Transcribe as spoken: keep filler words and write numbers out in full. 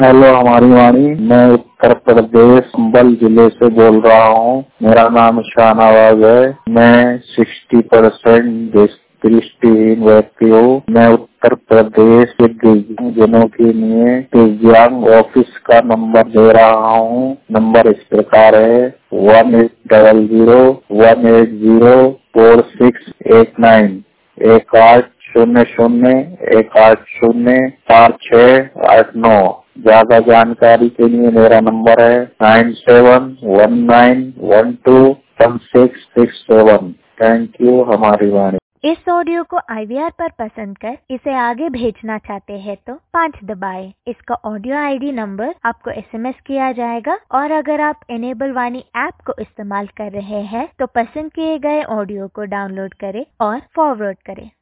Hello हमारी वाणी, मैं उत्तर प्रदेश संबल जिले से बोल रहा हूँ। मेरा नाम शाहनवाज है। मैं साठ परसेंट दृष्टिहीन व्यक्ति हूँ। मैं उत्तर प्रदेश के दिव्यांगजनों के लिए दिव्यांग ऑफिस का नंबर दे रहा हूँ। नंबर इस प्रकार है one eight double zero one eight zero four six eight nine एक आठ शून्य शून्य एक आठ शून्य चार छह आठ नौ। ज्यादा जानकारी के लिए मेरा नंबर है nine seven one nine one two one six six seven. Thank you हमारी वाणी। इस ऑडियो को आई वी आर पर पसंद कर इसे आगे भेजना चाहते हैं तो पाँच दबाएं। इसका ऑडियो आई डी नंबर आपको एस एम एस किया जाएगा और अगर आप इनेबल वाणी ऐप को इस्तेमाल कर रहे हैं तो पसंद किए गए ऑडियो को डाउनलोड करें और फॉरवर्ड करें।